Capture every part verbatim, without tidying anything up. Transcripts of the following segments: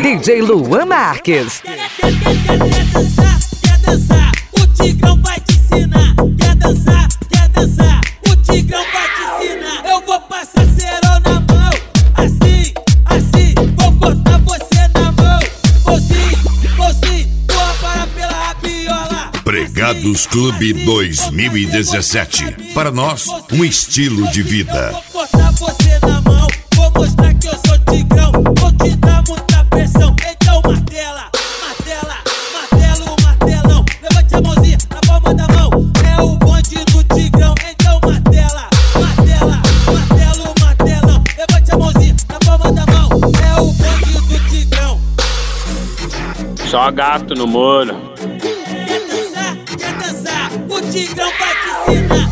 D J Luan Marques. Quer, quer, quer, quer, quer dançar, quer dançar, o Tigrão vai te ensinar. Quer dançar, quer dançar, o Tigrão vai te ensinar. Eu vou passar cerol na mão, assim, assim, vou cortar você na mão. Vou sim, vou sim, vou parar pela rabiola. Pregados Clube dois mil e dezessete. Para nós, um estilo de vida. Vou cortar você na mão, vou mostrar que eu sou Tigrão. Vou te dar muita pressão, então martela, martela, martelo, martelão. Levante a mãozinha na palma da mão, é o bonde do Tigrão. Então martela, martela, martelo, martelão. Levante a mãozinha na palma da mão, é o bonde do Tigrão. Só gato no muro. Quer dançar, quer dançar, o Tigrão vai te ensinar.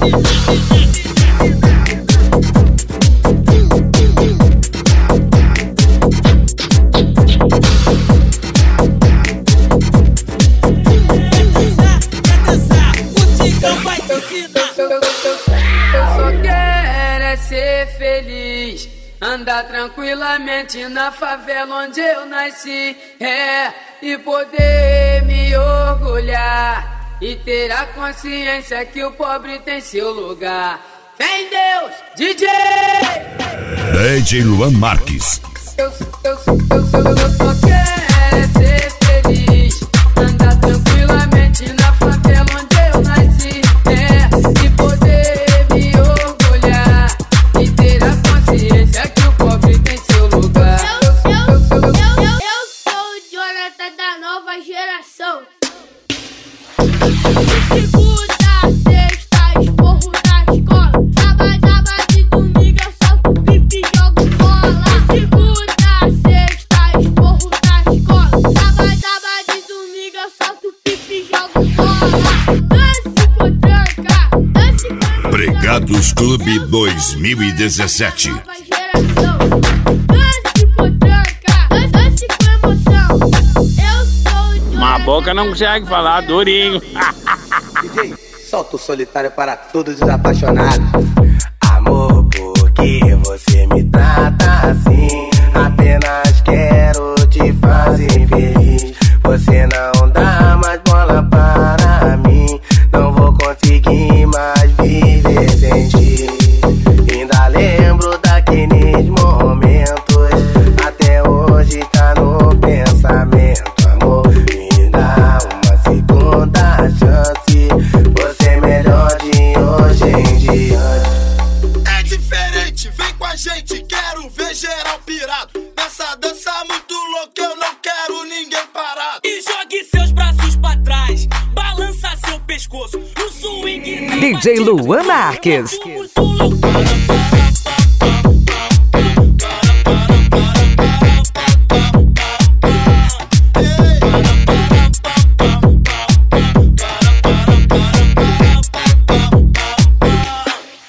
Feliz, andar tranquilamente na favela onde eu nasci, é, e poder me orgulhar e ter a consciência que o pobre tem seu lugar. Vem Deus, D J! D J Luan Marques. Eu, eu, eu, eu, eu só quero ser feliz, andar tranquilamente na favela onde eu nasci, é, e poder me orgulhar e ter a consciência que o pobre tem seu lugar. Eu, eu, eu, eu, eu sou o Jonathan da nova geração. Segunda, sexta, esporro na escola. Sábado, sábado e domingo eu solto pipi e jogo bola. Segunda, sexta, esporro na escola. Sábado, sábado e domingo eu solto pipi e jogo bola. Dance por tranca, dance por Pregados Clube dois mil e dezessete. nova geração. Dance por tranca, dance com emoção. Eu sou o Jonathan. Uma boca não consegue falar, durinho. D J, solta o solitário para todos os apaixonados. Amor, por que você me trata assim? Apenas quero te fazer feliz. Você não dá mais bola para mim. Não vou conseguir mais viver sem ti. Ainda lembro daqueles momentos, até hoje tá no pensamento. Amor, me dá uma segunda chance. Você é melhor de hoje em diante. É diferente, vem com a gente, quero ver geral pirado. Nessa dança muito louca, eu não quero ninguém parado. E jogue seus braços pra trás, balança seu pescoço no swing. D J Luan Marques. Muito louco.